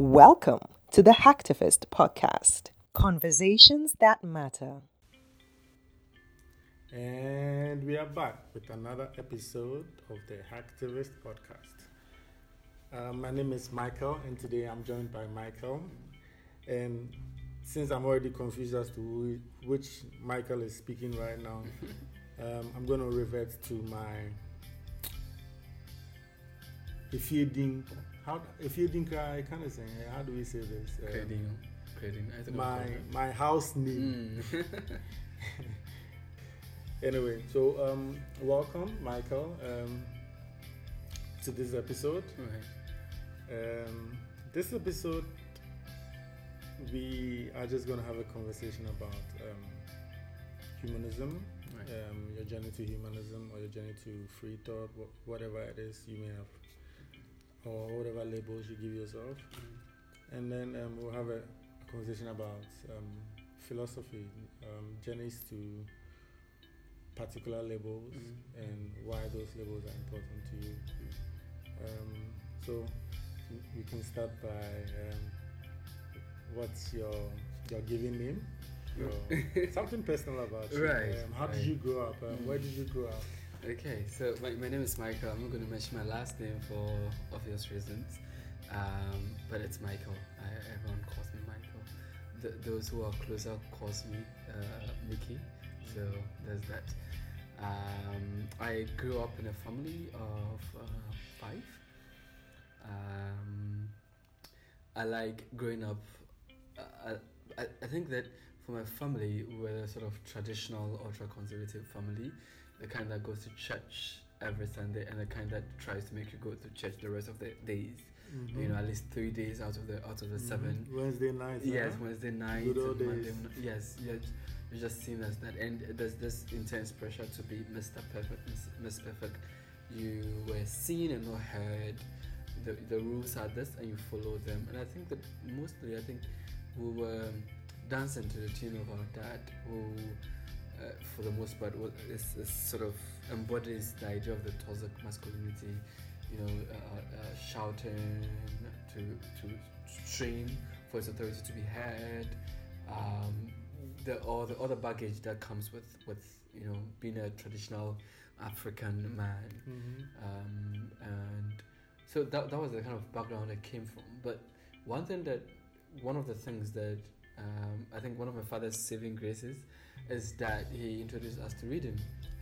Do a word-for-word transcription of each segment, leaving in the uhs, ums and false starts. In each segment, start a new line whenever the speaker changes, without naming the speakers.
Welcome to the Hacktivist Podcast. Conversations that matter.
And we are back with another episode of the Hacktivist Podcast. Uh, my name is Michael, and today I'm joined by Michael. And since I'm already confused as to which Michael is speaking right now, um, I'm going to revert to my if you didn't how if you didn't cry kind of thing. How do we say this? Um,
Creating, creating. I think
my my house name.
Mm.
Anyway, so um, welcome, Michael, um, to this episode.
Right.
Um, this episode, we are just going to have a conversation about um, humanism,
Right.
um, your journey to humanism or your journey to free thought, wh- whatever it is you may have, or whatever labels you give yourself.
Mm.
And then um, we'll have a, a conversation about um, philosophy, um, journeys to particular labels
Mm.
and why those labels are important to you. Um, so we can start by um, what's your your given name? Your, something personal about you.
Right,
Um, how did
right.
you grow up? Um,
Mm.
Where did you grow up?
Okay, so my, my name is Michael. I'm not going to mention my last name for obvious reasons, um, but it's Michael. I, everyone calls me Michael. Th those who are closer calls me uh, Mickey. So there's that. Um, I grew up in a family of uh, five. Um, I like growing up. Uh, I, I think that for my family, we're a sort of traditional, ultra-conservative family, the kind that goes to church every Sunday and the kind that tries to make you go to church the rest of the days.
Mm-hmm.
You know, at least three days out of the out of the
Mhm.
seven.
Wednesday nights.
Yes,
huh?
Wednesday night,
Good old
and Monday.
days.
n- Yes, yes, you just seem as that, and there's this intense pressure to be Mister Perfect, Miss, Miss Perfect. You were seen and not heard. The the rules are this, and you follow them. And I think that mostly, I think we were dancing to the tune of our dad, who, uh, for the most part, was is, is sort of embodies the idea of the toxic masculinity. You know, uh, uh, shouting to to train for his authority to be heard, um, the all the other baggage that comes with, with you know being a traditional African man,
Mhm.
um, and so that that was the kind of background I came from. But one thing that one of the things that um, I think one of my father's saving graces is that he introduced us to reading.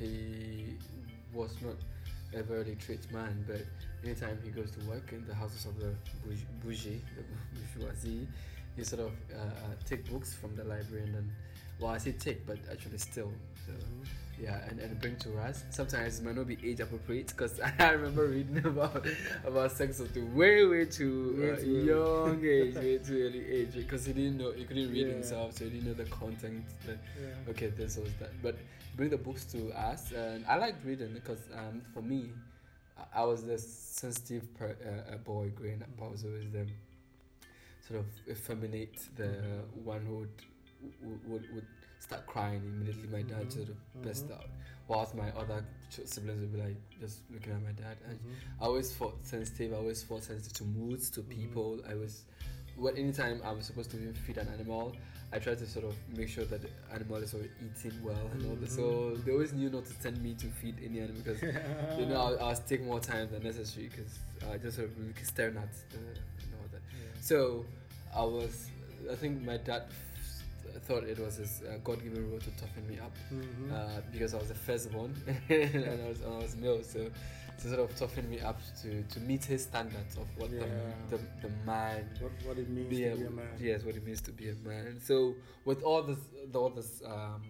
He was not a very literate man, but anytime he goes to work in the houses of the bourge- bourgeois, the bourgeoisie, he sort of uh, uh, take books from the library and then, well, I say take, but actually still. So
Mhm.
yeah, and, and bring to us. Sometimes it might not be age appropriate because I remember reading about about sex at a way way too
Way
uh,
too early.
young age, way too early age because he didn't know he couldn't read
Yeah.
himself, so he didn't know the content. That
Yeah.
okay, this was that. But bring the books to us, and I liked reading because um, for me, I- I was the sensitive per, uh, uh, boy growing up. I was always the sort of effeminate, the one who would would, would, would start crying immediately. My dad
Mhm.
sort of burst
Mhm.
out, whilst my other ch- siblings would be like just looking at my dad. And
Mhm.
I always felt sensitive. I always felt sensitive to moods, to
Mhm.
people. I was, well, anytime I was supposed to even feed an animal, I tried to sort of make sure that the animal is sort of eating well and all that. So
Mhm.
they always knew not to send me to feed any animal because you know I'll, I'll take more time than necessary because I just sort of really staring at the and all that.
Yeah.
So I was, I think my dad f- thought it was his uh, God-given role to toughen me up
Mhm.
uh, because I was the firstborn and I was, I was male, so to sort of toughen me up to, to meet his standards of what
Yeah.
the, the the man
What what it means
be
to
a,
be a man.
yes, what it means to be a man. So with all this, the, all this um,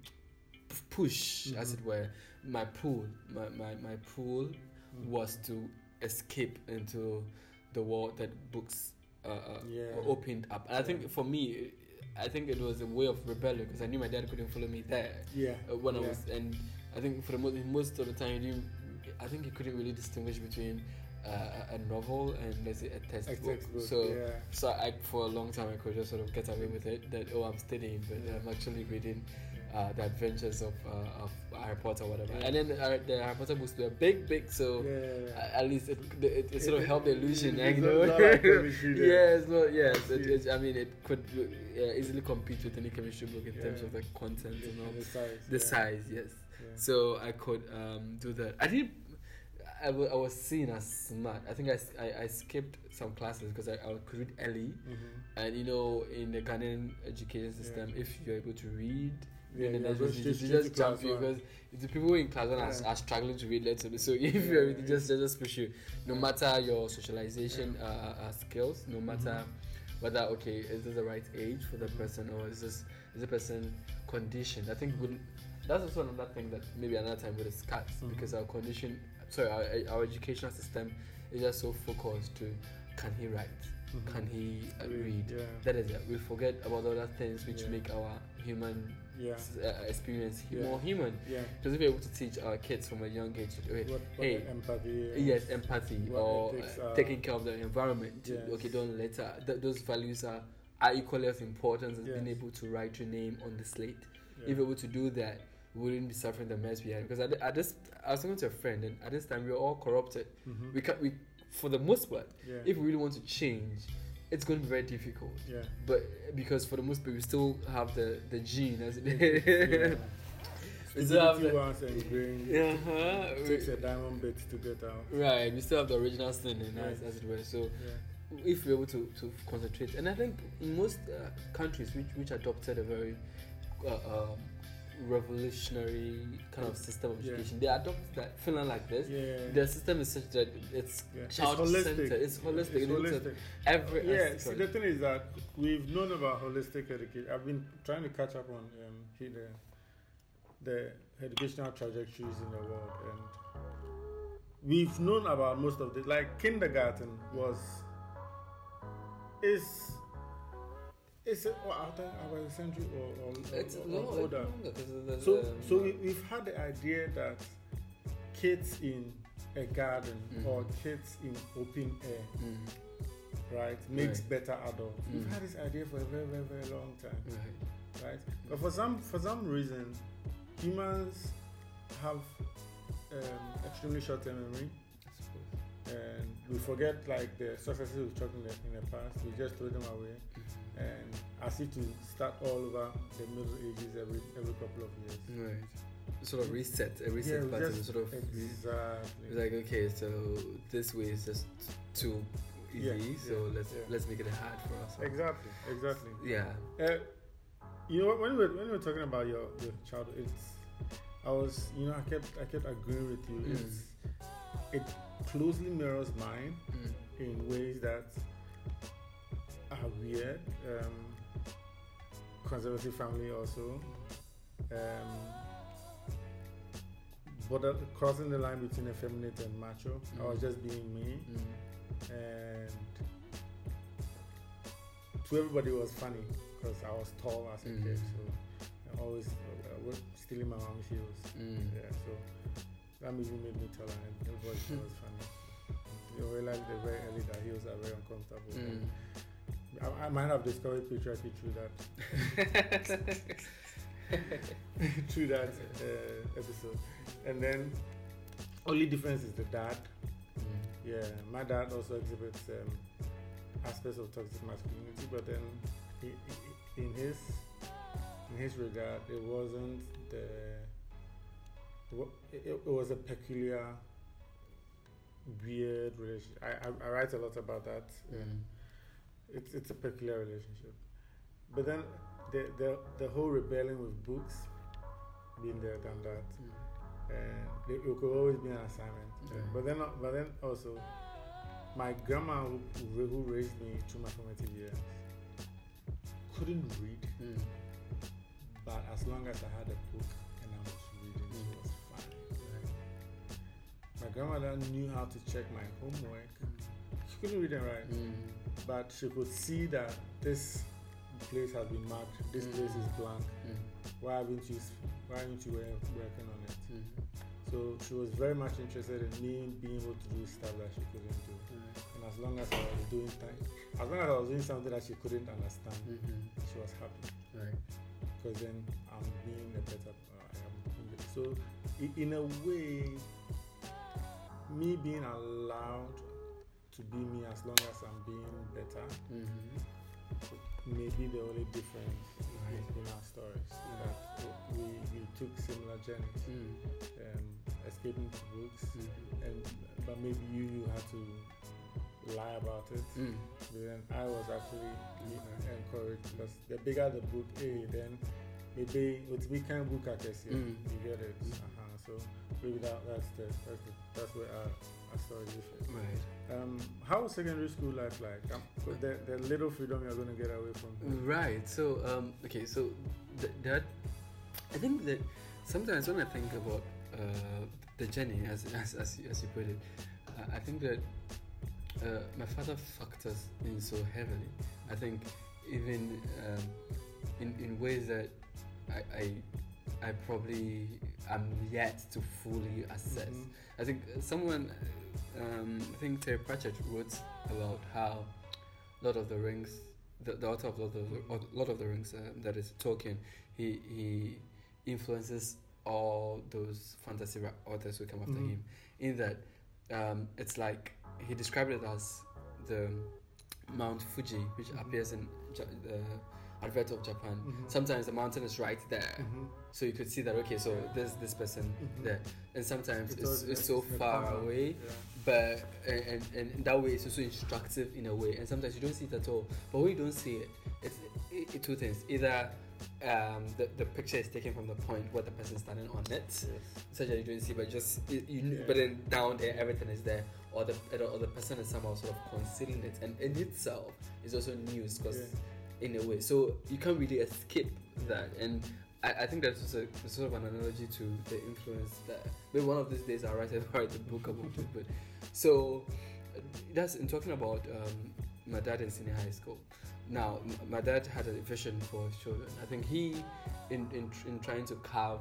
p- push, as
Mhm.
it were, my pool, my, my, my pool
Mhm.
was to escape into the world that books uh, uh,
Yeah.
opened up. And I think
Yeah.
for me, I think it was a way of rebellion because I knew my dad couldn't follow me there
Yeah.
uh, when
yeah.
I was, and I think for the most, most of the time, he didn't, I think he couldn't really distinguish between uh, a a novel and let's say a
A
textbook.
textbook,
So,
yeah.
so I, for a long time, I could just sort of get away with it that oh, I'm studying, but I'm actually reading uh, the adventures of uh, of Harry Potter, whatever.
Yeah.
And then uh, the Harry Potter books were big, big, so
Yeah, yeah, yeah.
uh, at least it, it, it sort of
It-
helped the illusion,
it-
eh,
it's
you
not-
know.
it's not like chemistry there.
Yeah, it's not. Yes,
I
it,
see.
it, I mean, it could uh, easily compete with any chemistry book in terms
Yeah.
of the content
Yeah,
and all.
the size.
The
yeah.
size, yes.
Yeah.
So I could um, do that. I did. I, w- I was seen as smart. I think I, s- I, I skipped some classes because I, I could read early.
Mhm.
And you know, in the Ghanaian education system, if you're able to read,
Yeah,
in the
yeah,
next
go
you,
straight-
you
straight
just
to
jump
class
you
one.
because the people in class one are,
Yeah.
are struggling to read letters. So if
Yeah,
you're
yeah,
they just they just push you, no matter your socialization
Yeah.
uh, uh, skills, no matter whether okay is this the right age for the person or is this is the person conditioned. I think good, that's also another thing that maybe another time we'll discuss
Mhm.
because our condition, sorry, our, our educational system is just so focused to can he write,
Mhm.
can he uh,
Read,
read.
yeah.
That is it. We forget about other things which
Yeah.
make our human
Yeah.
uh, experience hu-
Yeah.
more human.
Yeah.
Because if we're able to teach our kids from a young age, okay,
What, what
hey,
the empathy is.
yes, empathy
what
or
ethics
uh,
are.
taking care of the environment.
Yes.
Okay, don't litter. Th- those values are, are equally as important as being
Yes.
able to write your name on the slate.
Yeah.
If we're able to do that, we wouldn't be suffering the mess we had. Because at, at this, I was talking to a friend, and at this time we were all corrupted.
Mhm.
We can we, for the most part,
Yeah.
if we really want to change, it's going to be very difficult.
Yeah.
But because for the most part, we still have the the gene as it
Yeah.
We still have
Stupidity
the-
once ingrained.
uh-huh.
It takes a diamond bit to get out.
Right, we still have the original sin in us,
Yes.
as it were. So
Yeah.
if we're able to, to concentrate, and I think in most uh, countries which which adopted a very uh, um, revolutionary kind of system of
Yeah.
education, they adopted that Finland like this.
Yeah.
Their system is such that it's
Yeah. It's
child
holistic.
centered. It's holistic.
It's
It looks at
holistic.
every
Yeah,
aspect.
see, the thing is that we've known about holistic education. I've been trying to catch up on um, he- the, the educational trajectories in the world, and we've known about most of it. Like kindergarten was is is it well, I think about a century or, or,
It's
or,
no,
or
it's
older.
longer 'cause there's,
So,
um,
so we, we've had the idea that kids in a garden
Mhm.
or kids in open air,
mm,
right, makes
Right.
better adults. We've
Mm.
had this idea for a very, very, very long time,
right.
right? But for some, for some reason, humans have um, extremely short-term memory,
I suppose.
and we forget like the successes we've talked in the, in the past. We just throw them away, and as if to start all over the Middle Ages every every couple of years.
Right. Sort of reset, a reset
we
button.
just-
Sort of.
exactly.
It's like okay, so this way is just too easy.
Yeah,
so
yeah,
let's
yeah.
let's make it hard for us.
Exactly, exactly.
Yeah.
Uh, you know, when we were, when we were talking about your, your childhood, it's I was you know I kept I kept agreeing with you.
Mm.
It's it closely mirrors mine
Mm.
in ways that are weird. Um, conservative family also. Um, but uh, crossing the line between effeminate and macho. I was
Mm.
just being me,
Mm.
and to everybody it was funny because I was tall as a
Mm.
kid, so I always uh, was stealing my mom's heels.
Mm.
Yeah, so that movie made me taller, and everybody thought it was funny. You realize that very early that heels are very uncomfortable.
Mm.
I, I might have discovered patriarchy through that through that uh, episode, and then only difference is the dad.
Mm.
Yeah, my dad also exhibits um, aspects of toxic masculinity, but then he, he, in his in his regard, it wasn't the it, wa- it, it was a peculiar, weird relationship. I, I, I write a lot about that.
Mm.
It's it's a peculiar relationship, but then the the the whole rebelling with books, being there, done that,
Mm.
and it, it could always be an assignment.
Yeah.
But then but then also, my grandma who, who who raised me through my formative years couldn't read,
Mm.
but as long as I had a book and I was reading,
Mm.
it was fine. Right? My grandmother knew how to check my homework. She couldn't read and write.
Mm.
But she could see that this place has been marked, this
Mm.
place is blank.
Mm.
Why haven't you why haven't you wor- working on it?
Mm.
So she was very much interested in me being able to do stuff that she couldn't do. And as long as I was doing time, as long as I was doing something that she couldn't understand,
Mm-hmm.
she was happy.
Right.
because then I'm being a better. Uh, I'm, so i- in a way, me being allowed to be me as long as I'm being better
Mm-hmm.
may be the only difference
Right.
in, in our stories. That we, we took similar journeys,
Mm.
um, escaping to books,
Mm-hmm.
and but maybe you you had to lie about it.
Mm.
But then I was actually encouraged because the bigger the book, A, then maybe it's we can book at this year.
Mm.
You get it. Uh-huh. So maybe that, that's the that's the, that's where our, our story differs.
Right.
Um, how was secondary school life like? Um, the, the little freedom you're going to get away from.
Right. So, um, okay. So th- that I think that sometimes when I think about uh, the journey, as as as you, as you put it, uh, I think that uh, my father fucked us in so heavily. I think even um, in in ways that I I, I probably am yet to fully assess.
Mhm.
I think someone, um, I think Terry Pratchett wrote about how Lord of the Rings, the, the author of Lord of the, Lord of the Rings, uh, that is Tolkien, he he influences all those fantasy ra- authors who come after
Mhm.
him. In that, um, it's like he described it as the Mount Fuji, which
Mhm.
appears in Ja- the advert of Japan.
Mhm.
Sometimes the mountain is right there,
Mhm.
so you could see that. Okay, so there's this person
Mhm.
there, and sometimes
It
it's,
was-
it's so
it's the
far
corner.
away.
Yeah.
But and, and and in that way it's also instructive in a way, and sometimes you don't see it at all. But when you don't see it, it's it, it, two things: either um, the the picture is taken from the point where the person is standing on it,
Yes.
such that you don't see, but just it, you,
Yeah.
but then down there everything is there, or the or the person is somehow sort of concealing it, and in itself is also news because
Yeah.
in a way, so you can't really escape that. And I, I think that's also a, sort of an analogy to the influence that maybe one of these days I'll write, I'll write a book about it. But so uh, that's in talking about um, my dad in senior high school. Now, m- my dad had a vision for his children. I think he, in in, tr- in trying to carve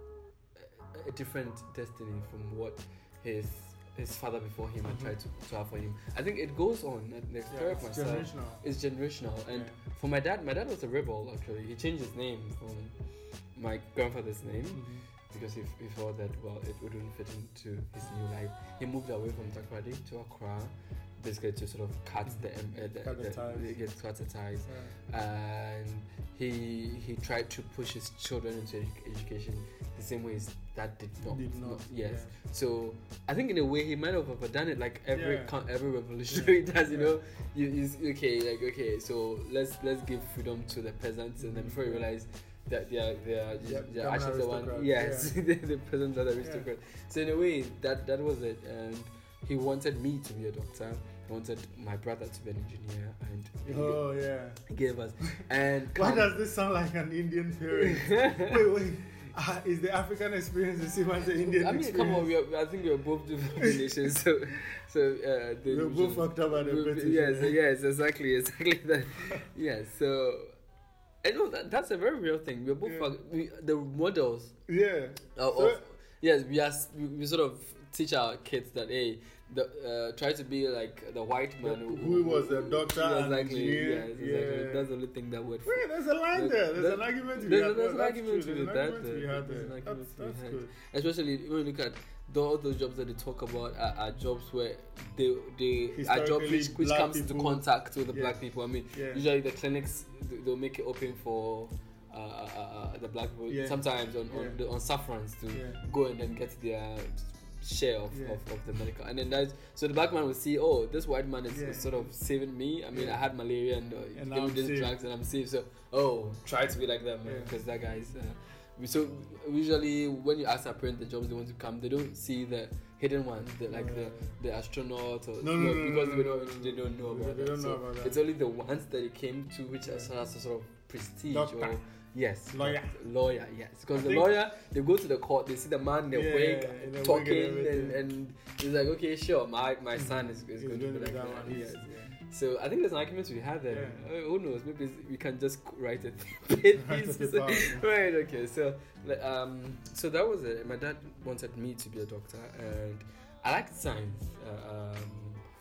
a, a different destiny from what his his father before him had
Mhm.
tried to, to have for him. I think it goes on. and The
Yeah,
story of
it's
myself
generational.
is generational. And
Yeah.
for my dad, my dad was a rebel actually. He changed his name from my grandfather's name
Mhm.
because he, he thought that, well, it wouldn't fit into his new life. He moved away from Takoradi to Accra, basically to sort of cut the, um, uh, the,
Cut the
the,
ties.
the- yes, cut the ties.
Yeah.
And he he tried to push his children into edu- education the same way his dad did not.
Did not,
yes.
yeah.
So I think in a way he might have overdone it, like every
Yeah.
co- every revolutionary does. You
Yeah.
know, you is okay. Like okay, so let's let's give freedom to the peasants, and then before you
Yeah.
realize that they are they are
Yeah,
they're
become
actually the one.
aristocrats,
Yes,
yeah.
the, the peasants are the aristocrats. So in a way, that that was it, and he wanted me to be a doctor. He wanted my brother to be an engineer, and he,
Oh yeah.
he gave us. And
Why
come-
does this sound like an Indian parent? wait, wait. Uh, is the African experience the same as the Indian
I mean,
experience?
come on, we are, I think we are both different nations, so so uh, the,
We're both fucked up at the
we-
British.
Yes,
yeah.
yes, exactly, exactly that. Yes, so I know that that's a very real thing. We're both
Yeah.
fuck- we, the models
Yeah.
of,
So-
of yes, we are s- we, we sort of teach our kids that hey, the, uh, try to be like the white man
The- who was a doctor
yeah,
and
exactly,
engineer,
yes, exactly.
yeah.
That's the only thing that would.
Wait, there's a line
There's-
there. There's
there's-
an argument to be
there's-
had.
there's an
That's
argument
true.
to be
There's an
that
argument to be
there.
had
There's an
there.
argument
That's,
to be
that's
had.
good.
Especially when you look at the, all those jobs that they talk about are, are jobs where they they are jobs
Historically,
which, which
black
comes into
people-
contact with the
Yeah.
black people. I mean,
Yeah.
usually the clinics th- they'll make it open for uh, uh, uh, the black people.
Yeah.
Sometimes on on,
Yeah.
the, on saffrons to
Yeah.
go and then get their share of,
Yeah.
of, of the medical, and then that's so the black man will see, oh, this white man is,
Yeah.
is sort of saving me. I mean,
Yeah.
I had malaria and uh,
And
he
now
gave me
I'm
these
safe.
drugs and I'm safe. So oh, try to be like that, man,
Yeah.
because that guy is. Uh, we- so usually when you ask our parents the jobs they want to come, they don't see the hidden ones, the, like the the astronaut or
No, no, no,
because
no,
they
no,
don't
no,
they don't know
They-
about
they
that.
don't know
So
about that.
it's only the ones that they came to which
Yeah.
has has a sort of prestige
Doctor.
or yes,
Lawyer.
lawyer, yes, because
I
the
think-
lawyer they go to the court, they see the man in the
Yeah,
wig
in the wig and
talking
everything.
and, and he's like, okay, sure, my my son is, is
It's
going to be like that.
one.
Yes.
Yeah.
So I think there's an argument to be had there.
Yeah.
Uh, who knows? Maybe it's- we can just write it.
Write a paper.
Right. Okay. So, like, um, so that was it. My dad wanted me to be a doctor, and I liked science. Uh, um,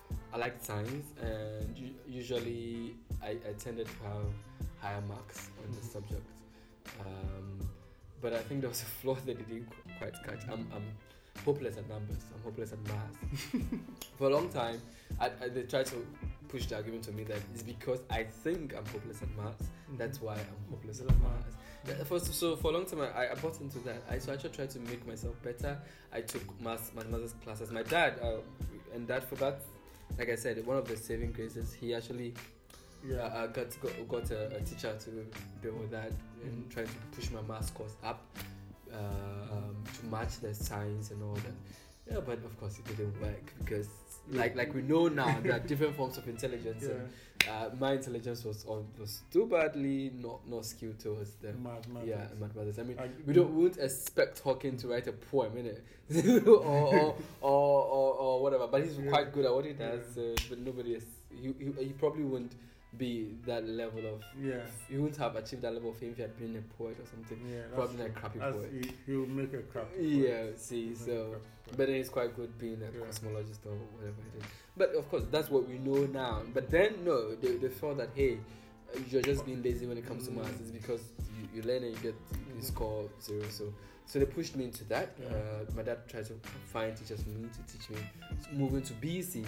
I liked science, and u- usually I, I tended to have higher marks on the subject. Um, but I think there was a flaw that they didn't qu- quite catch. I'm, I'm hopeless at numbers. I'm hopeless at maths. For a long time, I, I, they tried to push the argument to me that it's because I think I'm hopeless at maths.
Mhm.
That's why I'm hopeless at maths. Yeah, for, so for a long time, I, I bought into that. I so I actually tried to make myself better. I took maths, mathematics classes. My dad, uh, and that for that, like I said, one of the saving graces, he actually
Yeah.
uh, uh, got got, got a, a teacher to deal with that and
Mhm.
trying to push my maths course up uh, um, to match the science and all that. Yeah, but of course it didn't work because, like like we know now, there are different forms of intelligence.
Yeah.
And, uh, my intelligence was on, was too badly not not skewed towards the
Mathematics.
yeah mathematics. I mean,
I-
we don't we wouldn't expect Hawking to write a poem, innit? or, or, or or or whatever. But he's
Yeah.
quite good at what he does.
Yeah.
Uh, but nobody is. He, he he probably wouldn't be that level of.
Yeah.
He wouldn't have achieved that level of fame if he had been a poet or something.
Yeah. that's
Probably a
true.
crappy
That's-
poet.
He, he'll make a crap.
Yeah. See, so. But then he's quite good being a
Yeah.
cosmologist or whatever it is. But of course, that's what we know now. But then, no, they, they thought that, hey, uh, you're just being lazy when it comes to maths. It's because you, you learn and you get you score zero. So so they pushed me into that.
Yeah.
Uh, my dad tried to find teachers for me to teach me. So moving to B C,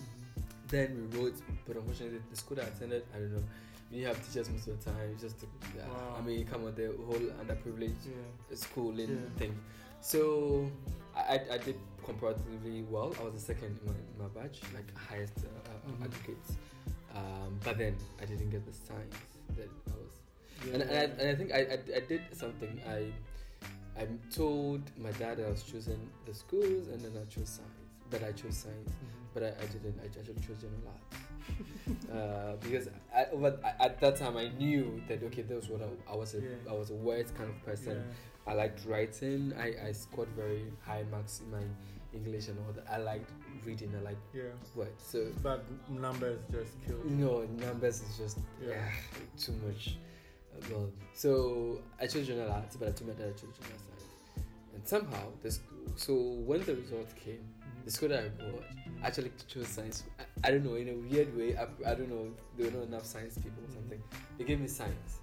then we wrote, but unfortunately, the school that I attended, I don't know, we didn't have teachers most of the time. It's just, uh,
Wow.
I mean, come on, the whole underprivileged
Yeah.
schooling
Yeah.
thing. So I, I did comparatively well. I was the second in my, in my batch, like highest uh, uh,
Mhm.
advocates. Um, but then I didn't get the science that I was.
Yeah.
And, and, I, and I think I, I, I did something. I I told my dad that I was choosing the schools, and then I chose science. That I chose science,
Mhm.
but I, I didn't. I actually chose general arts. uh, because I, over, at that time I knew that okay, that was what I, I was. A,
Yeah.
I was a words kind of person.
Yeah.
I liked writing. I, I scored very high marks in my English and all that. I liked reading. I liked
Yeah.
words. So
But numbers just kill.
you know, numbers is just
Yeah.
yeah, too much. Uh, Well, so I chose general arts, but I told my dad I chose general science. And somehow, this so when the result came, the school that I got actually chose science. I, I don't know, in a weird way. I, I don't know. There were not enough science people or something. They gave me science.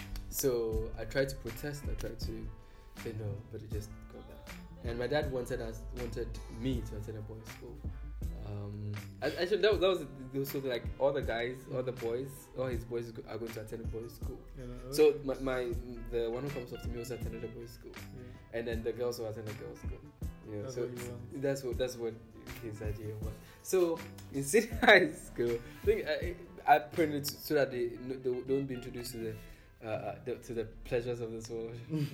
So I tried to protest. I tried to say no, but it just got that. And my dad wanted us wanted me to attend a boys' school. Um, I- actually, that was, that was the- the- so like all the guys, all the boys, all his boys go- are going to attend a boys' school.
You know?
So my, my the one who comes up to me also attended a boys' school,
Yeah.
and then the girls who attend a girls' school. You know,
That's
so
what you want.
that's what that's what his idea was. So in senior high school, I think I, I put it so that they, no- they don't be introduced to the. Uh, uh, the, to the pleasures of this world,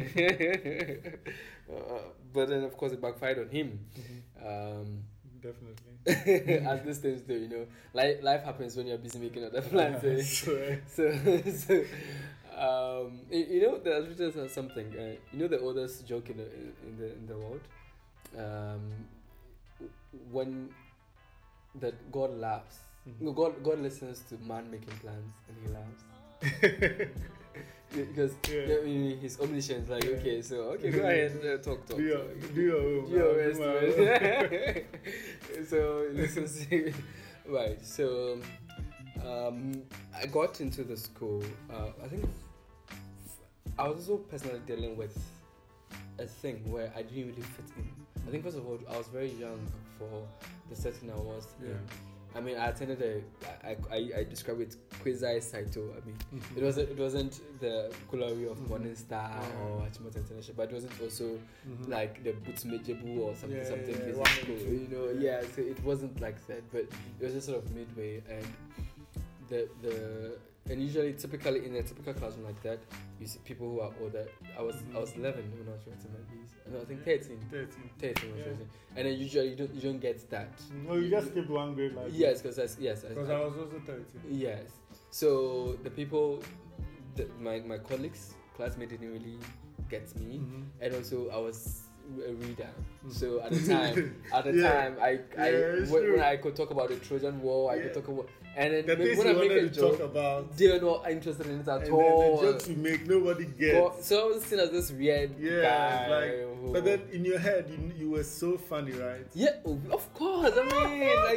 uh, but then of course it backfired on him. Um,
Definitely.
as these things do, you know, life life happens when you're busy making other plans. eh?
Swear.
so, so um, you, you know, there's written something. Uh, you know, the oldest joke in the in the in the world. Um, when that God laughs,
Mhm.
no, God God listens to man making plans and he laughs. Because
Yeah.
yeah, I mean, his omniscience, like,
Yeah.
okay, so okay, go ahead, uh, talk, talk.
Do your,
talk.
do your own.
Do your
man.
best,
Do my
man. So this is right. So um, I got into the school. Uh, I think I was also personally dealing with a thing where I didn't really fit in. I think first of all, I was very young for the setting I was
Yeah.
in. I mean, I attended a. I I, I describe it quasi Saito. I mean,
Mhm.
it wasn't it wasn't the glory of
Mhm.
Morning Star
Yeah.
or Achimota International, but it wasn't also
Mhm.
like the Butsmejebu or something
Yeah,
something
yeah,
business
one
school,
or two.
you know.
Yeah.
Yeah, so it wasn't like that, but it was just sort of midway, and the the and usually typically in a typical classroom like that, you see people who are older. I was I was eleven when I was writing my piece. No, I think thirteen.
thirteen.
thirteen was
Yeah.
writing. And then usually you don't you don't get that.
No, you just skipped one grade like
Yes, because yes, I-
Because
I-
I was also thirteen.
Yes. So the people, the, my my colleagues, classmates didn't really get me,
Mhm.
and also I was a reader.
Mhm.
So at the time, at the
Yeah.
time, I, I
Yeah, it's
when,
true.
when I could talk about the Trojan War, I
Yeah.
could talk about, and then
The
maybe
things
when
you
I make a
wanted to talk
joke,
about,
they're not interested in it at
and
all.
then the jokes you make, nobody
But-
gets.
so I was seen as this weird
Yeah,
guy.
like,
who-
but then in your head, you, you were so funny, right?
yeah, of course. I mean, like,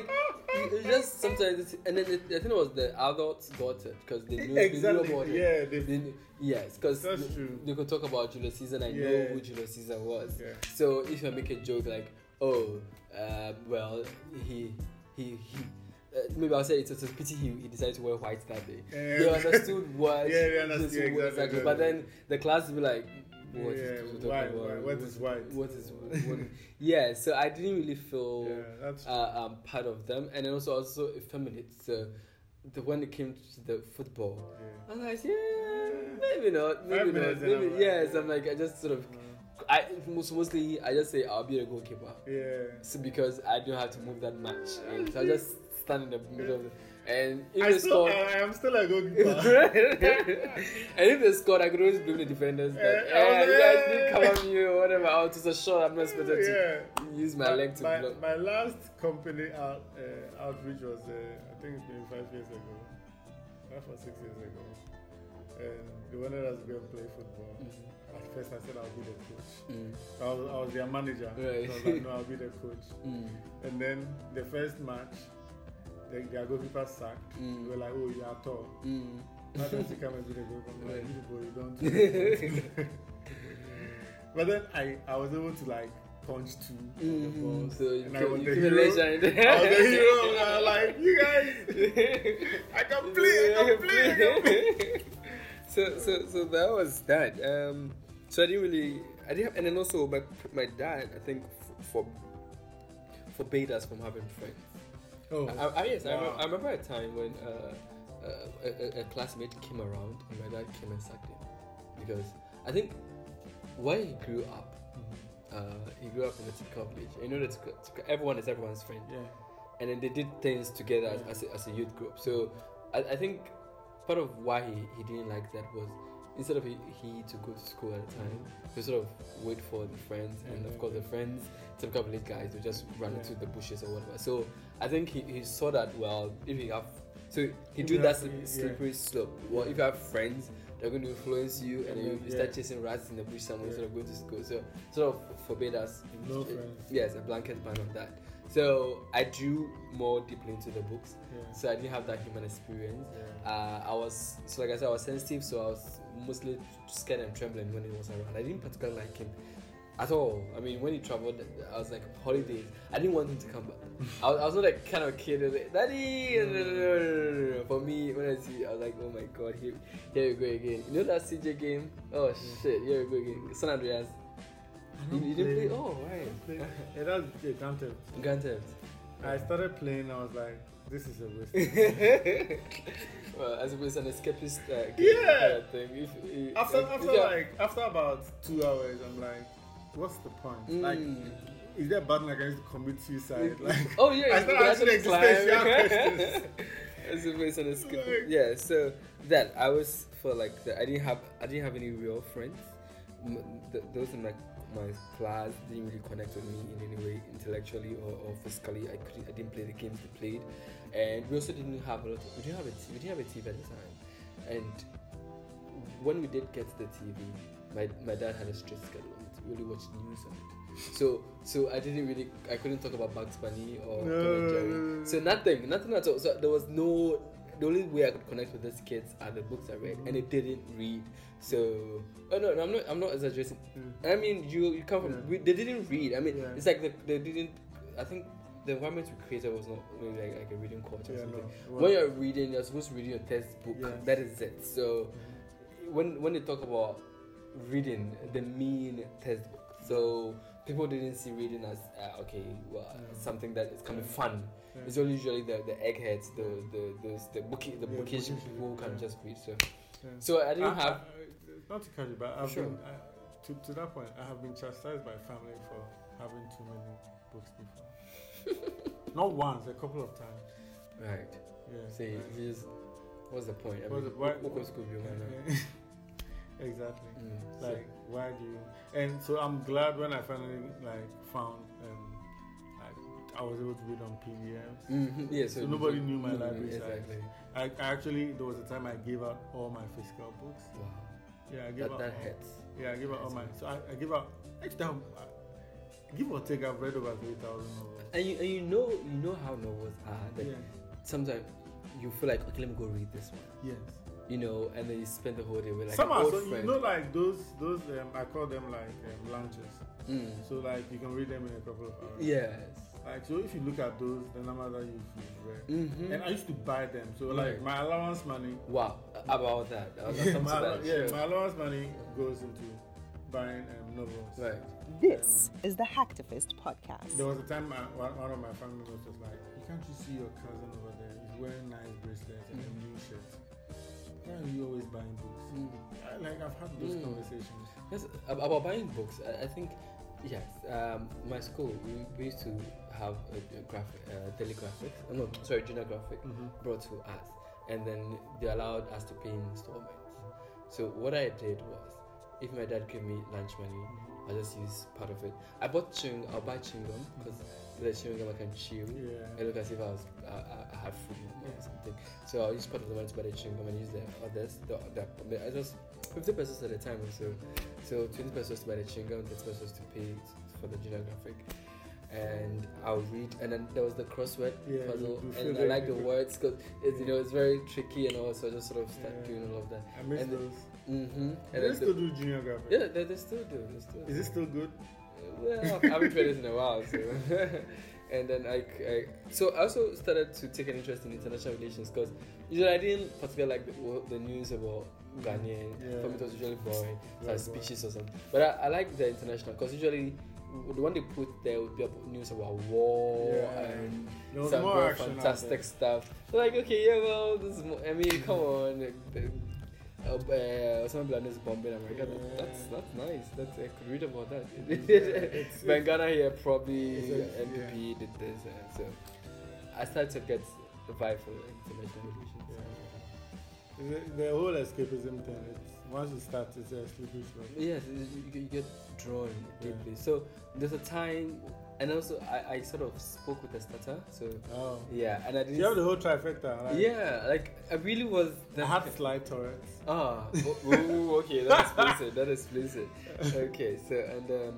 It's just sometimes, it's, and then it, I think it was the adults got it because they knew,
Exactly.
they knew about it.
Yeah, they-
They knew, yes, because
That's
they,
true.
they could talk about Julius Caesar and I know
Yeah.
who Julius Caesar was.
Yeah.
So if you make a joke like, oh, uh, well, he, he, he. Uh, maybe I'll say it's a pity he, he decided to wear white that day.
Yeah.
They understood what.
Yeah, they understood,
understood what
exactly,
But
exactly.
then the class will be like, what
Yeah,
is talking
why-
about?
why- what is white?
What is what? Yeah, so I didn't really feel
Yeah, that's
uh, um, part of them, and then also also effeminate. So the when it came to the football,
yeah.
I was like, yeah, maybe not, maybe
Five
not,
minutes and
maybe
I'm like,
yes.
yeah.
I'm like, I just sort of, I most mostly I just say I'll be a goalkeeper,
Yeah.
so because I don't have to move that much, and so I just stand in the middle of the. And if
I
they
still,
score,
I, I am still a goalkeeper.
and if they scored, I could always blame the defenders that
Eh,
eh, you guys
oh,
didn't cover me or whatever. Oh, it was a shot. I'm not expected
yeah.
to use my, leg to
my,
block.
my last company out, uh, outreach was, uh, I think it's been five years ago, five or six years ago, and they wanted us to go and play football.
Mhm.
At first, I said I'll be the coach.
Mm.
So I was, I was their manager.
Right.
So I was like, no, I'll be the coach.
Mm.
And then the first match, they, their goalkeeper sacked.
Mm.
They were like, oh, you are tall.
Mm.
Why don't you come and be the goalkeeper? I'm like,
Right.
you people, you don't. But then I, I was able to like punch two of the
Mm-hmm.
balls.
So you
and I
came-
was
you
the
came a
hero.
legend.
I was the hero. I was like, you guys, I can play, I can play, I can play.
so so so that was that. Um, so I didn't really, I didn't, have, and then also my my dad, I think, f- for forbade us from having friends.
Oh,
I, I, yes, I,
wow.
remember, I remember a time when uh, uh, a, a, a classmate came around and my dad came and sacked him because I think where he grew up, uh, he grew up in a typical village. You know that everyone is everyone's friend,
Yeah.
and then they did things together
Yeah.
as, as, a, as a youth group. So I, I think part of why he, he didn't like that was instead of he, he to go to school at the time, he sort of wait for the friends, and of course the friends, typical village guys, would just run
Yeah.
into the bushes or whatever. So I think he, he saw that, well, if you have, so he
If
drew
you
that
have-
slip-
yeah.
slippery slope. Well, if you have friends, they're going to influence you, and then you
Yeah.
start chasing rats in the bush somewhere
Yeah.
instead of going to school. So sort of forbade us.
No
uh,
friends.
Yes, a blanket ban on that. So I drew more deeply into the books.
Yeah.
So I didn't have that human experience.
Yeah.
Uh, I was, so like I said, I was sensitive, so I was mostly scared and trembling when he was around. I didn't particularly like him at all. I mean, when he traveled, I was like, holidays, I didn't want him to come back. I was, I was not like kind of kid, like, Daddy! No, no, no, no, no, no. For me, when I see, I was like, oh my god, here, here we go again. You know that C J game? Oh shit, here we go again. San Andreas.
I
You,
don't
you didn't play?
play-
Oh, right.
Play- Yeah, that's yeah, Grand Theft.
Grand Theft.
I started playing. I was like, this is a waste.
Well, as it was an escapist uh, game
Yeah.
kind of thing. If, if,
after
if
after
you have-
like after about two hours, I'm like, what's the point? Like,
Mm.
is there a button I can use to commit suicide? Like,
Oh yeah,
I
you
started
could
asking
actually climb.
existential questions.
As if it's an escape.
Like-
Yeah, so that I was for like that. I didn't have I didn't have any real friends. M- th- those in my my class didn't really connect with me in any way, intellectually or, or physically. I couldn't I didn't play the games they played, and we also didn't have a lot. Of, we didn't have a T V. We didn't have a T V at the time, and when we did get the T V, my my dad had a strict schedule. We only watched news on it. So so I didn't really I couldn't talk about Bugs Bunny or Tom and Jerry. So nothing, nothing at all. So there was no. The only way I could connect with these kids are the books I read, and they didn't read. So, oh no, no I'm not. I'm not exaggerating. I mean, you you come from.
Yeah.
We, they didn't read. I mean,
Yeah.
it's like the, they didn't. I think the environment we created was not really like, like a reading culture or
Yeah,
something.
no.
When you're reading, you're supposed to read your textbook.
Yeah.
That is it. So, when when they talk about reading, they mean textbook. So people didn't see reading as uh, okay, well,
Yeah.
something that is kind of fun.
Yeah.
It's only usually the, the eggheads, the the those the bookie the
Yeah,
bookish
bookish,
people who can
yeah.
just read. So
Yeah.
so I didn't
I-
have.
I- not to cut you, but I've
Sure.
been I, to to that point. I have been chastised by family for having too many books before. Not once, a couple of times.
Right.
Yeah.
See,
Right.
you just what's the point? I
What's
mean,
the- why-
what, what school do you want now?
Yeah. Exactly.
Mm, so-
Like, why do you? And so I'm glad when I finally like found um, like I was able to read on P D Fs.
Mhm, yeah, so,
So nobody
so-
knew my
no, no,
library size.
exactly.
I, I actually there was a time I gave out all my physical books.
Wow,
Yeah, I gave
that
out.
that
all,
hurts.
Yeah, I gave out all
That's
my.
good.
So I, I gave out. Actually, I'm- give or take, I've read over three thousand novels.
And you and you know you know how novels are. Like
Yeah.
sometimes you feel like, okay, let me go read this one.
Yes.
You know, and then you spend the whole day with like
Some
an
are
old
so, you
friend.
know, like those those um, I call them like um, lunches.
Mm.
So like you can read them in a couple of hours.
Yes.
Like so, if you look at those, the number that you've, you've read,
Mm-hmm.
and I used to buy them. So
Right.
like my allowance money.
Wow, about that. I'll, I'll
Yeah,
come
my,
to
allow-
that.
yeah,
sure.
my allowance money goes into buying um, novels.
Right.
This is the Hacktivist Podcast.
There was a time my, one one of my family members was like, "You can't you see your cousin over there? He's wearing nice bracelets and a new shirt. Why are you always buying books?"
Mm.
I, like I've had those
Mm.
conversations.
Yes, ab- about buying books, I, I think, yes, um, my school, we, we used to have a, a graphic, uh, daily graphics, uh, no, sorry, junior graphic
Mm-hmm.
brought to us, and then they allowed us to pay in installments. So what I did was, if my dad gave me lunch money, I just use part of it. I bought chewing, I'll buy chewing gum, because with the chewing gum I can chew.
Yeah.
I look as if I was I, I- I had food in my mouth or something. So I'll use part of the money to buy the chewing gum and use the others. The, the, I just fifty pesos at a time or so. So twenty pesos to buy the chewing gum, thirty pesos to pay for the junior graphic. And I'll read, and then there was the crossword
Yeah,
puzzle,
you- you
and
feel
I
very
like the
good.
words because it's you know it's very tricky and all. So I just sort of start
Yeah.
doing all of that.
I miss
And the-
those.
Mm-hmm. And
They
then
still
the,
do junior graphic.
yeah, they, they still do. They still do.
Is it still good?
Well, I haven't read it in a while, so. And then I, I, so I also started to take an interest in international relations because usually I didn't particularly like the, the news about Ghanaian.
Yeah.
For me, it was usually boring, so
Very
speeches or something. But I, I like the international because usually the one they put there would be about news about war
Yeah.
and
There was
some
more
very
action out
fantastic
there.
stuff. Like, okay, yeah, well, this is more, I mean, come on. like, the- Uh, uh, Osama bin Laden is bombing America. That-
Yeah.
That's that's nice. That's I could read about that.
it's-
Bengana here probably
It's a-
M P P
yeah.
did this, uh, so I started to get the vibe for international relations.
The, the whole escapism thing. It's, once you start, it's a slippery slope.
Yes, you, you, you get drawn deeply. So there's a time, and also I, I sort of spoke with a stutter. So
Oh.
yeah, and I
So you have
didn't.
the whole trifecta. Right?
Yeah, like I really was.
I had slide turrets.
Ah, oh, ooh, okay, that explains it. That explains it. Okay, so and um,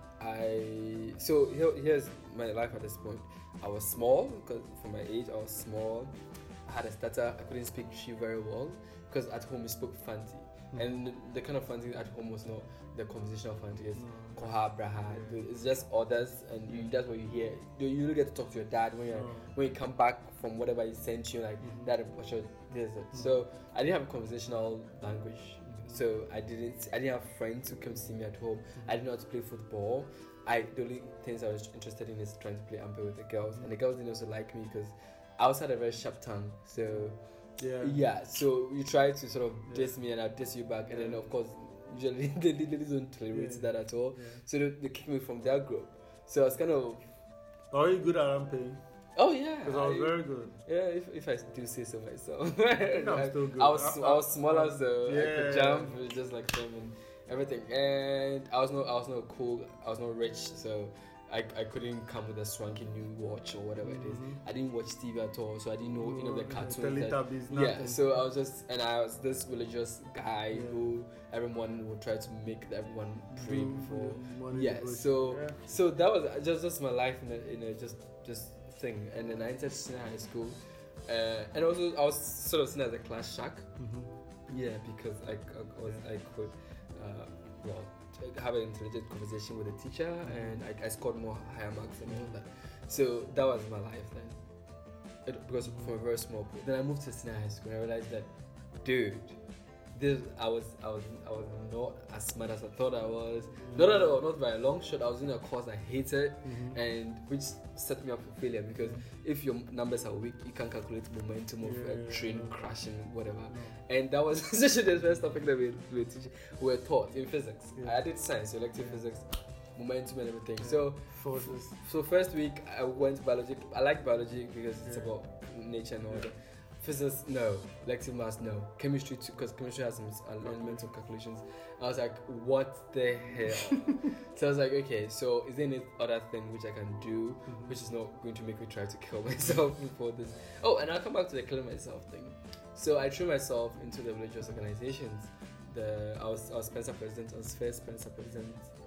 I so here, here's my life at this point. I was small because for my age I was small. I had a stutter. I couldn't speak Shi very well because at home we spoke Fanti, and the, the kind of Fanti at home was not the conversational Fanti. It's Koha Braha. It's just orders, and you, that's what you hear. You you don't get to talk to your dad when you
Oh.
when you come back from whatever he sent you. Like dad, what should this is it. So I didn't have a conversational language. So I didn't I didn't have friends who came to see me at home. I didn't know how to play football. I the only things I was interested in is trying to play ampe with the girls, and the girls didn't also like me because I also had a very sharp tongue. So
Yeah.
yeah, so you try to sort of diss me and I diss you back, and then of course usually the ladies don't tolerate
Yeah.
that at all.
Yeah.
So they, they kick me from their group. So I was kind of
Are you good at ramping?
oh yeah,
Because I was
I-
very good.
yeah, if, if I do say so myself.
I think I'm still good.
I was
I-
I was smaller, so I could
Yeah.
jump it was just like them and everything. And I was not I was not cool. I was not rich, so I, I couldn't come with a swanky new watch or whatever it is.
Mhm.
I didn't watch T V at all, so I didn't know you know the
Mm,
cartoons. that-
Teletubbies,
yeah,
nothing.
so I was just and I was this religious guy
Yeah.
who every morning would try to make everyone pray
Do-
before.
do morning
Yeah,
devotion.
so
Yeah.
so that was just just my life in a, in a just just thing. And then I entered senior high school, uh, and also I was sort of seen as a class shark.
Mhm.
Yeah, because I, I was I could uh, well have an intelligent conversation with the teacher, and I, I scored more higher marks and all that. So that was my life then. It, because from a very small point. Then I moved to senior high school and I realized that, dude, this I was I was I was not as smart as I thought I was. Not at all, not by a long shot. I was in a course I hated,
Mhm.
and which set me up for failure because if your numbers are weak, you can't calculate momentum of
Yeah,
a train
yeah.
crashing, whatever.
No.
And that was essentially the first topic that we, we, were teaching, we were taught in physics.
Yeah.
I did science, elective
Yeah.
physics, momentum and everything.
Yeah.
So,
Forces.
so first week I went biology. I like biology because it's
Yeah.
about nature and all
Yeah.
that. Physics, no. Elective maths, no. Chemistry, too, because chemistry has some elements of calculations. I was like, what the hell? So I was like, okay, so is there any other thing which I can do,
Mhm.
which is not going to make me try to kill myself before this? Oh, and I'll come back to the killing myself thing. So I threw myself into the religious organizations. The I was I was Spencer president. I was first Spencer president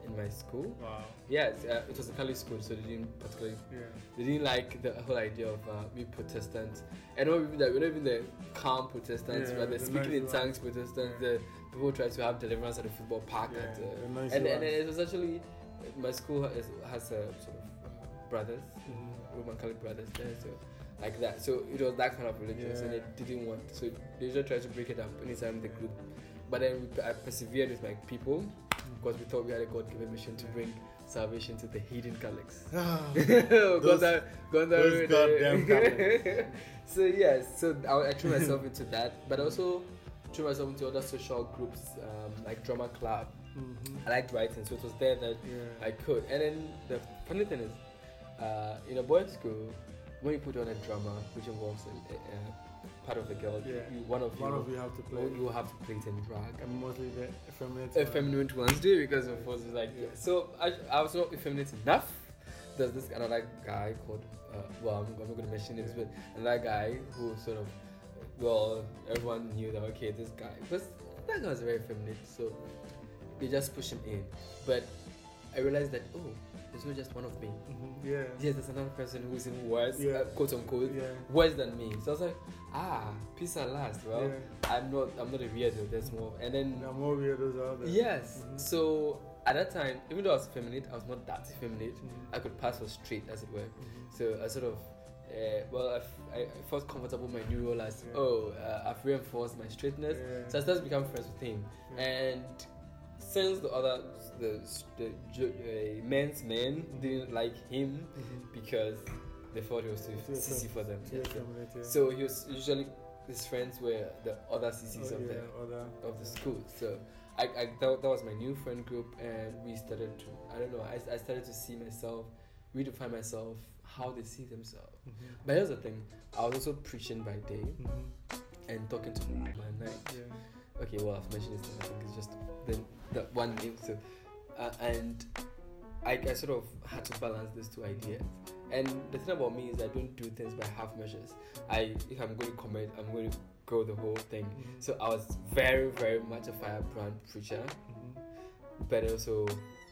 in my school.
Wow.
Yes, uh, it was a Catholic school, so they didn't particularly
Yeah.
they didn't like the whole idea of uh, we Protestants, and not even that we're not even the calm Protestants,
Yeah,
but the
the
speaking in
nice
tongues
ones.
Protestants.
Yeah.
The people who try to have deliverance at the football park,
Yeah,
at, uh,
the nice
and, and
ones.
it was actually my school has, has a sort of uh, brothers,
Mhm.
Roman Catholic brothers there, so like that. So it was that kind of religion, so they
Yeah.
didn't want. So they just tried to break it up anytime the group. But then we, I persevered with my people because we thought we had a God-given mission to bring salvation to the hidden Catholics.
Ah,
Gone
Those-
down- gone down
those
with
goddamn
the- So yes, so I, I threw myself into that, but also threw myself into other social groups um, like drama club.
mhm.
I liked writing, so it was there that
Yeah.
I could. And then the funny thing is, uh, in a boys' school, when you put on a drama which involves a, a, a part of the girl,
Yeah.
you, one of you,
One of you have to play.
you will have to play it in drag.
And mostly the effeminate.
Effeminate ones do because of course it's like
Yeah.
so I, I was not effeminate enough. There's this another guy called uh, well I'm, I'm not going to mention names, but another guy who sort of well everyone knew that okay this guy because that guy was very effeminate, so they just push him in. But I realized that oh there's not just one of me.
Mhm. Yeah.
Yes, there's another person who's even worse,
Yeah.
uh, quote unquote,
Yeah.
worse than me. So I was like, ah, peace at last. Well,
Yeah.
I'm not, I'm not a weirdo. There's more. And then
There are more weirdos out there.
yes.
Mhm.
So at that time, even though I was effeminate, I was not that effeminate.
Mhm.
I could pass for straight, as it were.
Mhm.
So I sort of, uh, well, I, f- I I felt comfortable with my new role as
Yeah.
oh, uh, I've reinforced my straightness.
Yeah.
So I started to become friends with him.
Yeah.
And since the other, the, the ju- uh, men's men didn't like him
Mhm.
because they thought he was too
Too
sissy for them.
Too
Yeah, so-
effeminate, yeah.
So he was usually his friends were the other sissies
Oh,
of
yeah,
the
other.
of the school. So I, I that, that was my new friend group, and we started to I don't know I, I started to see myself, redefine myself, how they see themselves.
Mhm.
But here's the thing: I was also preaching by day
Mhm.
and talking to them by night.
Yeah.
Okay, well I've mentioned this. I think it's just the the one name. So uh, and I, I sort of had to balance these two ideas. And the thing about me is I don't do things by half measures. I if I'm going to commit, I'm going to go the whole thing.
Mhm.
So I was very, very much a firebrand preacher,
Mhm.
but also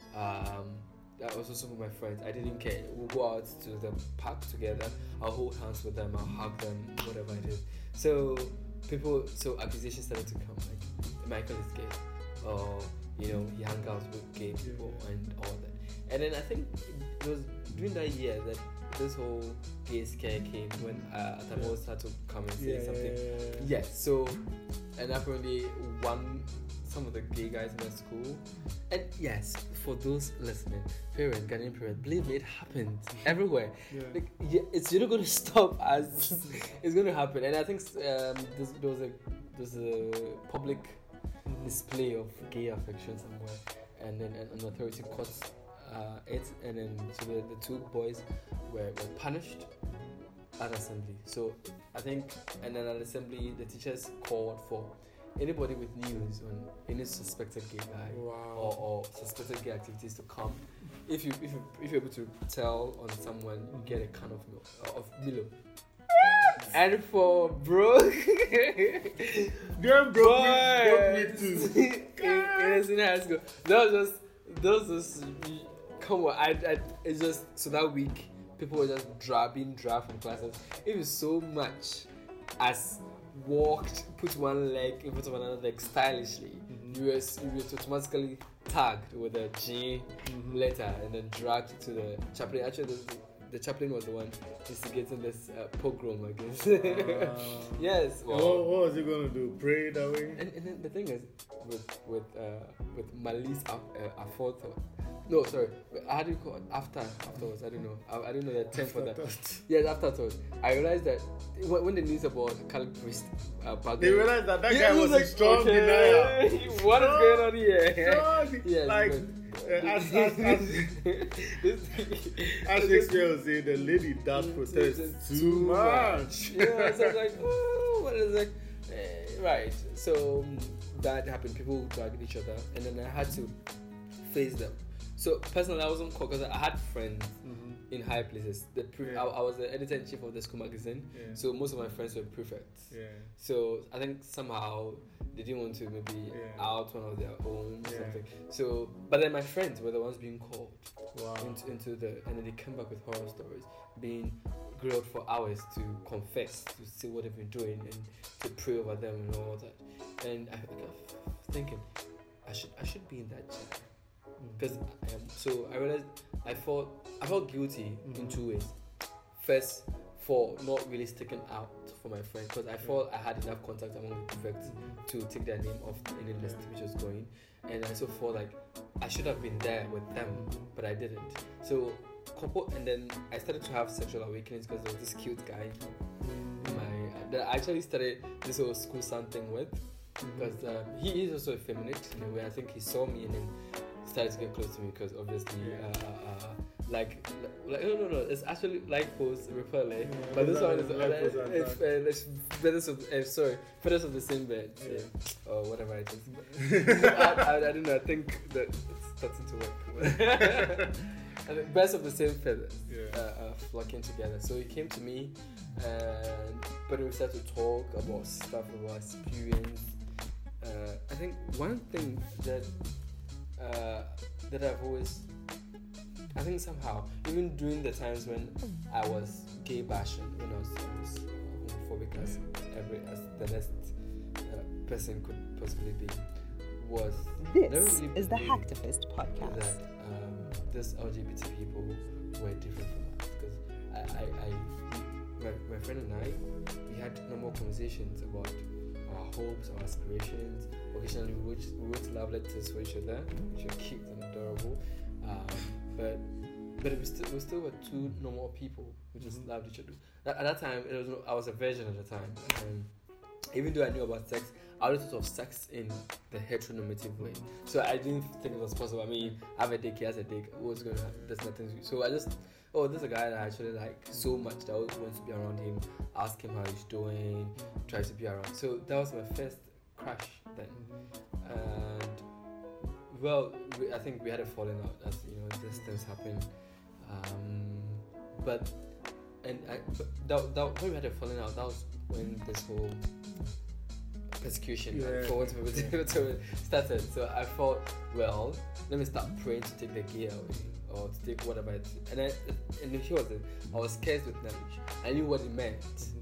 um, I was also with my friends. I didn't care. We'll go out to the park together. I'll hold hands with them. I'll hug them. Whatever I did. So people, so accusations started to come like Michael is gay, or you know he hung out with gay people and all that. And then I think it was during that year that this whole gay scare came when uh, Atamo started to come and say
Yeah,
something.
yeah, yeah, yeah.
Yes, so and apparently one some of the gay guys in my school, and yes, for those listening, parent, guardian parent, believe me, it happens everywhere.
Yeah.
Like, yeah, it's you're not going to stop as it's going to happen. And I think um, there's, there was a there's a public
Mhm.
display of gay affection somewhere, and then an, an authority caught uh, it, and then so the, the two boys were, were punished at assembly. So I think, and then at assembly, the teachers called for anybody with news on any suspected gay guy
Wow.
or, or suspected gay activities to come. If you if you if you're able to tell on someone, you get a can of milk uh, of Milo. And for broke,
Damn, broke me, broke me too.
in, in a senior high school, that was just, that was just, come on, I, I, it's just, so that week, people were just dra- being dragged from classes. It was so much as walked, put one leg in front of another leg stylishly.
Mhm.
You were, you were automatically tagged with a G
Mhm.
letter and then dragged to the chaplain. Actually, the, the chaplain was the one instigating this uh, pogrom against.
Wow.
Yes.
What,
Well,
what was he gonna do? Pray that way?
and, and then the thing is, with with uh, with malice af- uh, aforethought. No, sorry. How do you call it? After afterwards? I don't know. I, I don't know the term for that.
Afterthought.
Yes, afterthought. I realized that when, when the news about Catholic priest uh, back
They
then-
realized that that
Yeah,
guy
it
was,
like,
a strong
okay,
denier.
What is going on here?
Strong.
Yes,
like,
but-
uh, as, as, as,
This-
as Shakespeare would say, the lady does
Mm,
protest
it's
too,
too
much.
Yeah, so I was like, oh, what is it? Eh, right. So um, that happened. People dragged each other, and then I had to face them. So personally, I wasn't caught because I had friends
Mhm.
in high places. The pre-
Yeah.
I, I was the editor in chief of the school magazine,
Yeah.
so most of my friends were prefects.
Yeah.
So I think somehow they didn't want to maybe
Yeah.
out one of their own or
Yeah.
something. So, but then my friends were the ones being called
Wow.
into, into the, and then they came back with horror stories, being grilled for hours to confess, to see what they've been doing, and to pray over them and all that. And I, I kept thinking, I should I should be in that chair. Because um, so I realized I felt I felt guilty
Mhm.
in two ways. First, for not really sticking out for my friend, because I felt I had enough contact among the prefects to take their name off any list which was going, and I also felt like I should have been there with them, but I didn't. So couple, and then I started to have sexual awakenings because there was this cute guy in my that I actually started this whole school sound thing with, because um, he is also effeminate in a way. I think he saw me and then started to get close to me because obviously uh, uh, uh, like like no no no it's actually like post repel eh?
Yeah,
But this one is
like
uh,
pose and
if,
that.
uh, it's feathers of uh, sorry feathers of the same bed,
Yeah.
yeah. Or whatever it is. I, I, I don't know, I think that it's starting to work. I think birds of the same feathers
Yeah.
uh, uh, flocking together. So he came to me, and but we started to talk about stuff, about experience. Uh, I think one thing that uh, that I've always, I think somehow, even during the times when I was gay bashing, when I was, I was homophobic as every as the next uh, person could possibly be, was
This
never really
is the
believed
Hacktivist podcast.
that um, this L G B T people were different from us, because I, I, I my, my friend and I, we had normal conversations about our hopes, our aspirations. Occasionally we wrote, we wrote love letters for each other, which were cute and adorable. Um, but but we still we still were two normal people who just
Mhm.
loved each other. At, at that time, it was no- I was a virgin at the time. Um, even though I knew about sex, I always thought of sex in the heteronormative way. So I didn't think it was possible. I mean, have a dick, he has a dick. What's going to happen? There's nothing to do. So I just, oh, there's a guy that I actually like so much that I always wanted to be around him, ask him how he's doing, try to be around. So that was my first crush then. And, well, we, I think we had a falling out as, you know, these things happen. Um, but, and I, but that, that, when we had a falling out, that was when this whole persecution,
Yeah.
like, for want of a better term, started. So I thought, well, let me start praying to take the gay away, or to take whatever it is. And I, and here was it. I was scared with knowledge. I knew what it meant.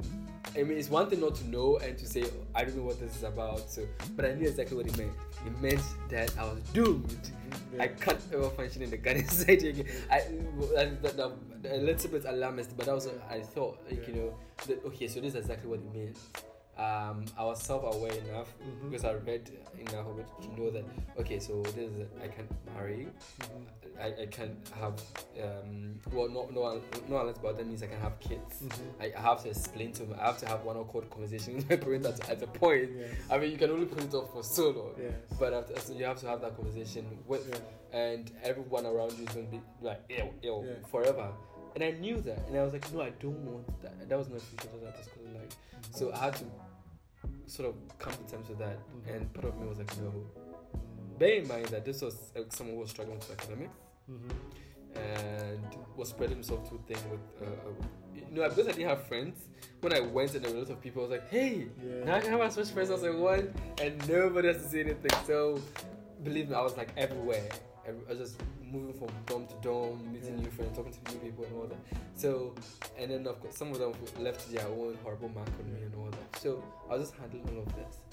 I mean, it's one thing not to know and to say, oh, I don't know what this is about. So, but I knew exactly what it meant. It meant that I was doomed.
Yeah.
I can't ever function in the Ghanaian society again. I, I that, that, a little bit alarmist, but that was what I thought. Like, you know, that, okay, so this is exactly what it means. Um, I was self-aware enough
Mhm.
because I read enough of it to know that, okay, so this is I can't marry, I, I can't have um, well no no no unless about that means I can have kids. I, I have to explain to them. I have to have one awkward conversation with my parents at, at the point.
Yes.
I mean, you can only put it off for so long,
Yes.
but after, so you have to have that conversation with,
Yeah.
and everyone around you is going to be like ill, ill
Yeah.
forever. And I knew that, and I was like, no, I don't want that. That was my future that I was going to like. So I had to sort of come to terms with that,
Mhm.
and part of me was like, no. Bear in mind that this was uh, someone who was struggling with academics
Mhm.
and was spreading himself too thin with, uh, uh, you know, because I didn't have friends. When I went and there were a lot of people, I was like, hey,
Yeah.
now I can have as much friends as I want, and nobody has to say anything. So, believe me, I was like everywhere. Every- I was just moving from dorm to dorm, meeting
Yeah.
new friends, talking to new people, and all that. So, and then of course, some of them left their own horrible mark on me and all that. So, I was just handling all of this,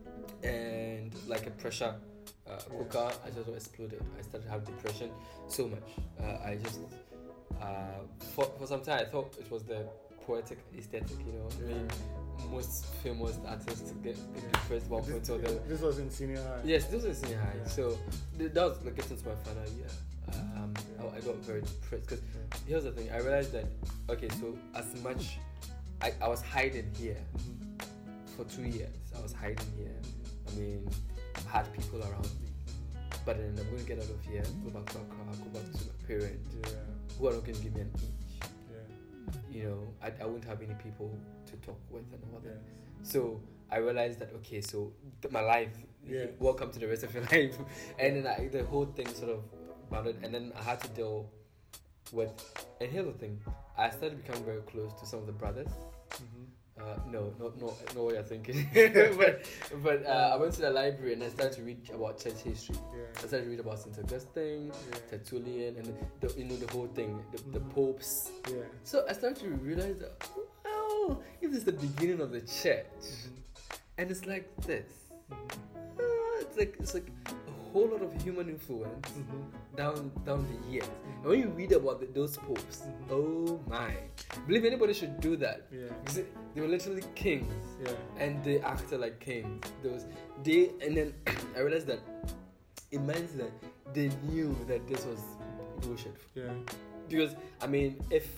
and like a pressure uh, cooker, I just exploded. I started to have depression so much. Uh, I just uh, for for some time I thought it was the poetic aesthetic, you know. I mean, most famous artists get get depressed one point
This,
or the other.
this was in senior high.
Yes, this was in senior high.
Yeah.
So th- that was like getting to my final year. Um, I, I got very depressed because here's the thing. I realized that okay, so as much I, I was hiding here
Mhm.
for two years. I was hiding here. I mean, I had people around me, but then I'm going to get out of here, go back to Accra, go back to my parents
Yeah.
who are not going to give me an inch.
Yeah.
You know, I, I wouldn't have any people to talk with and all that.
Yeah.
So I realized that okay, so th- my life,
Yeah.
welcome to the rest of your life, and then I, the whole thing sort of bounded, and then I had to deal with, and here's the thing, I started becoming very close to some of the brothers.
Mm-hmm.
Uh, no, not no, no what you're thinking. but but uh, I went to the library and I started to read about church history.
Yeah.
I started to read about Saint Augustine,
Yeah.
Tertullian, and the, you know the whole thing, the, the
Mhm.
popes.
Yeah.
So I started to realize that, wow, if this is the beginning of the church,
Mhm.
and it's like this,
Mhm.
uh, it's like it's like a whole lot of human influence
Mhm.
down down the years. And when you read about the, those popes,
Mhm.
oh my, I believe anybody should do that.
Yeah.
Because they were literally kings,
Yeah.
and they acted like kings. Those they, and then I realized that it meant that they knew that this was bullshit.
Yeah.
Because I mean, if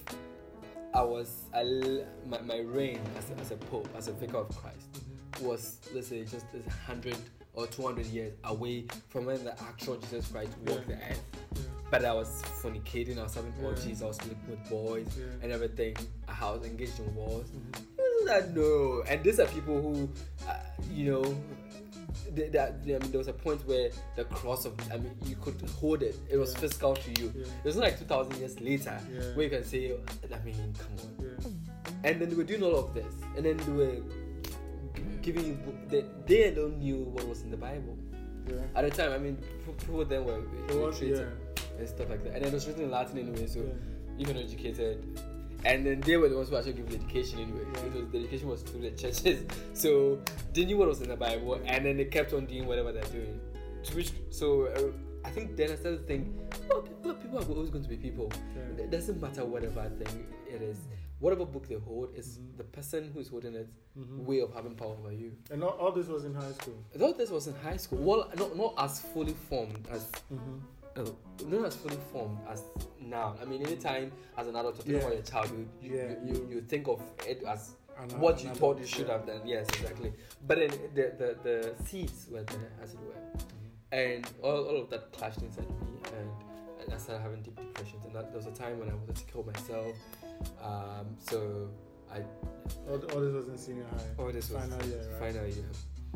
I was I, l- my, my reign as a, as a pope, as a vicar of Christ,
Mhm.
was, let's say, just a hundred or two hundred years away from when the actual Jesus Christ walked
Yeah.
the earth.
Yeah.
But I was fornicating, I was having
Yeah.
orgies, I was sleeping with boys
Yeah.
and everything. I was engaged in wars.
Mhm.
That no, and these are people who, uh, you know, they, they, they, I mean, there was a point where the cross of, I mean, you could hold it. It was
Yeah.
physical to you.
Yeah.
It was not like two thousand years later
Yeah.
where you can say, I mean, come on.
Yeah.
And then they were doing all of this, and then they were g- giving you, book- they, they alone knew what was in the Bible.
Yeah.
At the time, I mean, p- people then were
It was,
illiterate
yeah.
and stuff like that. And then it was written in Latin anyway, so
Yeah.
even educated. And then they were the ones who actually gave the education anyway.
Yeah.
It was, the education was through the churches. So they knew what was in the Bible, and then they kept on doing whatever they're doing. To which, so uh, I think then I started to think, well, people, people are always going to be people.
Yeah.
It doesn't matter whatever thing it is. Whatever book they hold is
Mhm.
the person who's holding it
Mhm.
way of having power over you.
And all, all this was in high school.
I thought this was in high school. Well, not, not as fully formed as
Mm-hmm.
Oh, not as fully formed as now. I mean, anytime as an adult, talking
Yeah.
about your childhood, you,
Yeah.
you, you, you think of it as
And
what you
another-
thought you should
yeah.
have done. Yes, exactly. But then the, the, the seeds were there, as it were.
Mhm.
And all, all of that clashed inside me, and I started having deep depressions. And that, there was a time when I wanted to kill myself. Um, so I,
All, all this was in senior high.
oh, this was
Final year, right?
final year.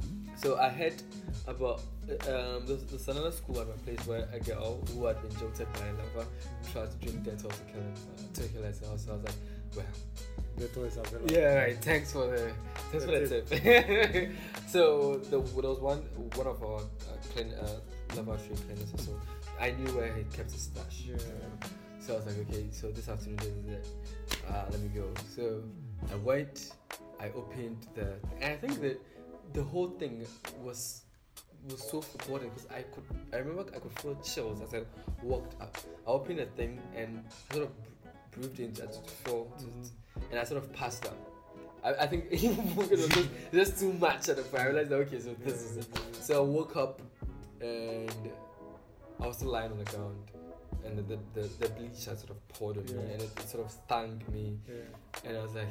So I heard about um, there's, there's another school at my place where a girl who had been jilted by a lover tried to drink Dettol to kill him, uh, to kill herself. So I was like, well,
The toys available.
yeah, right. Thanks for the thanks for the
The
tip. So the, there was one one of our uh, clean, uh, laboratory cleaners or so. I knew where he kept his stash.
Yeah.
So I was like, okay, so this afternoon this is it. Uh, let me go. So I went. I opened the. And I think that the whole thing was was so foreboding because I could. I remember I could feel chills as I walked up. I opened the thing and I sort of breathed into it to feel,
Mhm.
and I sort of passed out. I, I think it was just, just too much at the point. I realized that okay, so this is it. So I woke up and I was still lying on the ground, and the the, the, the bleach had sort of poured on me,
Yeah.
and it, it sort of stung me,
Yeah.
and I was like,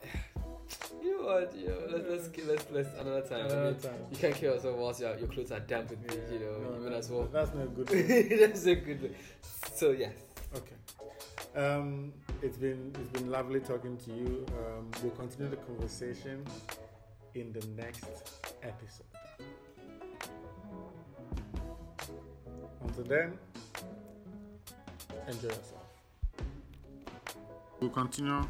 you know what, you know, let's let's kill- let's let's another time. I
Another
mean,
time.
you can't kill yourself whilst your your clothes are damp with bleach, you know.
No,
you might
that-
as well.
That's not good.
That's a good way. So yes.
Okay. Um, it's been it's been lovely talking to you. Um, we'll continue the conversation in the next episode. Until then, enjoy yourself. We'll continue.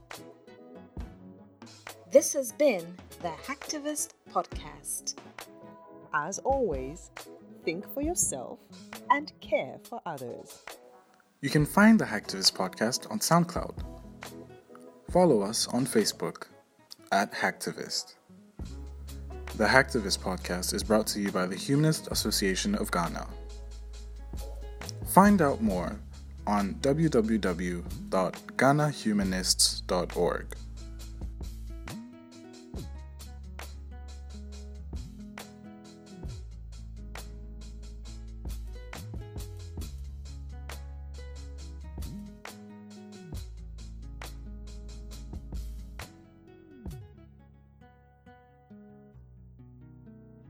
This has been the Hacktivist Podcast. As always, think for yourself and care for others.
You can find the Hacktivist Podcast on SoundCloud. Follow us on Facebook at Hacktivist. The Hacktivist Podcast is brought to you by the Humanist Association of Ghana. Find out more on w w w dot ghana humanists dot org.